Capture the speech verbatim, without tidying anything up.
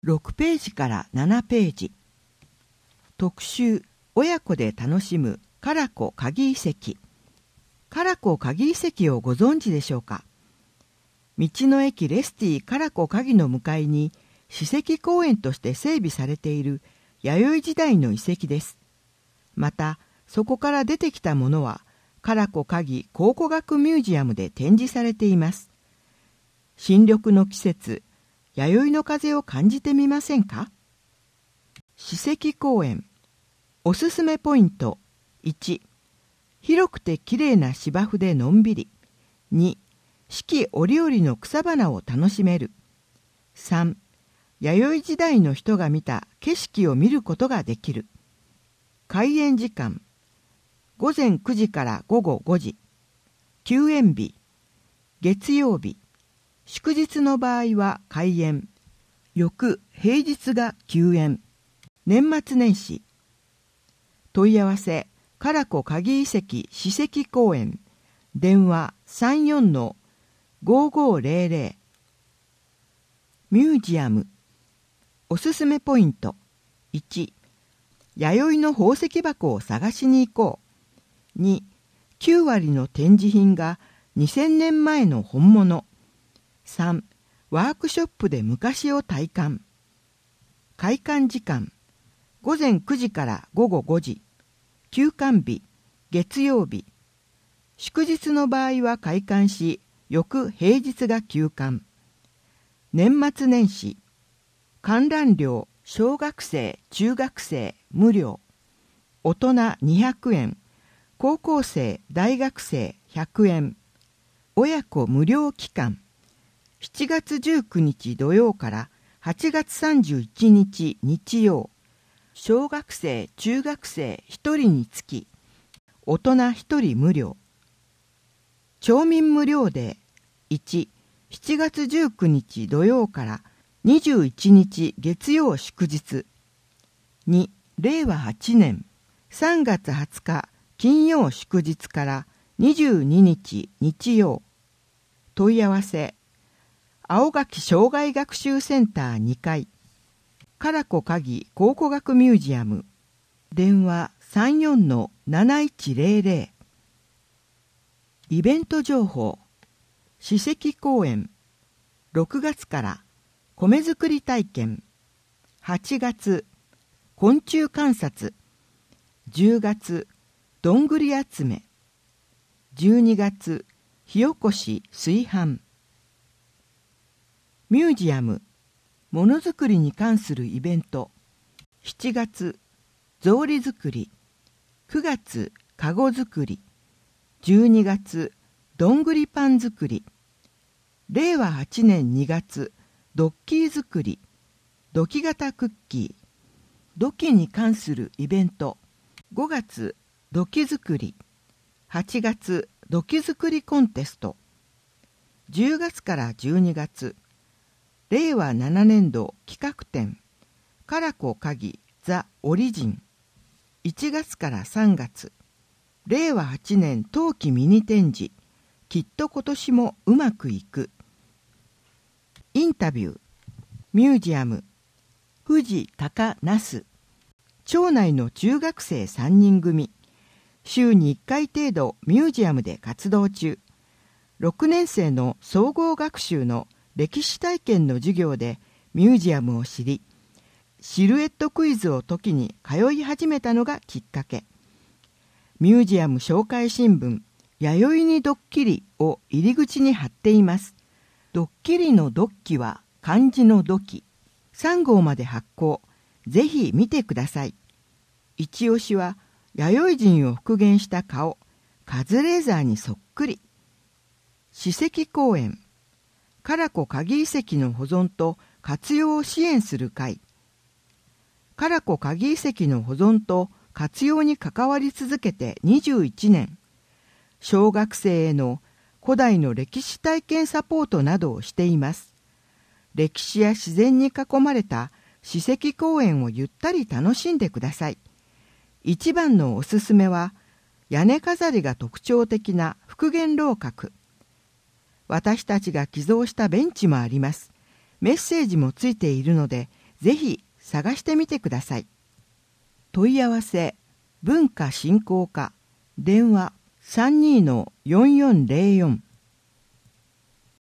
ろくページからななページ。特集、親子で楽しむ唐子鍵遺跡。唐子鍵遺跡をご存知でしょうか。道の駅レスティ唐子鍵の向かいに史跡公園として整備されている弥生時代の遺跡です。また、そこから出てきたものは唐子鍵考古学ミュージアムで展示されています。新緑の季節、弥生の風を感じてみませんか。史跡公園。おすすめポイント。いち、広くてきれいな芝生でのんびり。に、四季折々の草花を楽しめる。さん、弥生時代の人が見た景色を見ることができる。開園時間。ごぜんくじからごごごじ。休園日。月曜日。祝日の場合は開園。翌平日が休園。年末年始。問い合わせ、唐子鍵遺跡史跡公園。電話 さんじゅうよんのごごぜろぜろ。ミュージアム。おすすめポイント。いち、弥生の宝石箱を探しに行こう。に、きゅうわりの展示品がにせんねんまえの本物。さん、ワークショップで昔を体感。開館時間。ごぜんくじからごごごじ。休館日。月曜日。祝日の場合は開館し、翌平日が休館。年末年始。観覧料、小学生、中学生、無料。大人にひゃくえん。高校生、大学生ひゃくえん。親子無料期間。しちがつじゅうくにち土曜からはちがつさんじゅういちにち日曜。小学生、中学生ひとりにつき、大人ひとり無料。町民無料デー。いち、しちがつじゅうくにち土曜からにじゅういちにち月曜祝日。に、れいわはちねんさんがつはつか金曜祝日からにじゅうににち日曜。問い合わせ、青垣障害学習センターにかい。唐子鍵考古学ミュージアム。電話 さんじゅうよんのなないちぜろぜろ。イベント情報。史跡公園。ろくがつから米作り体験。はちがつ昆虫観察。じゅうがつどんぐり集め。じゅうにがつ火起こし炊飯。ミュージアム。ものづくりに関するイベント。しちがつ草履作り。くがつかご作り。じゅうにがつどんぐりパン作り。れいわはちねんにがつドッキー作り。土器型クッキー。土器に関するイベント。ごがつ土器作り。はちがつ土器作りコンテスト。じゅうがつからじゅうにがつれいわななねんど企画展。唐子鍵ザ・オリジン。いちがつからさんがつれいわはちねん冬季ミニ展示。きっと今年もうまくいく。インタビュー。ミュージアム。富士高那須。町内の中学生さんにん組。週にいっかい程度ミュージアムで活動中。ろくねんせいの総合学習の歴史体験の授業でミュージアムを知り、シルエットクイズを解きに通い始めたのがきっかけ。ミュージアム紹介新聞、弥生にドッキリを入り口に貼っています。ドッキリのドッキは漢字の土器。さんごうまで発行。ぜひ見てください。一押しは、弥生人を復元した顔、カズレーザーにそっくり。史跡公園。唐子鍵遺跡の保存と活用を支援する会。唐子鍵遺跡の保存と活用に関わり続けてにじゅういちねん。小学生への古代の歴史体験サポートなどをしています。歴史や自然に囲まれた史跡公園をゆったり楽しんでください。一番のおすすめは、屋根飾りが特徴的な復元楼閣。私たちが寄贈したベンチもあります。メッセージもついているので、 ぜひ探してみてください。問い合わせ文化振興課電話 さんにーのよんよんぜろよん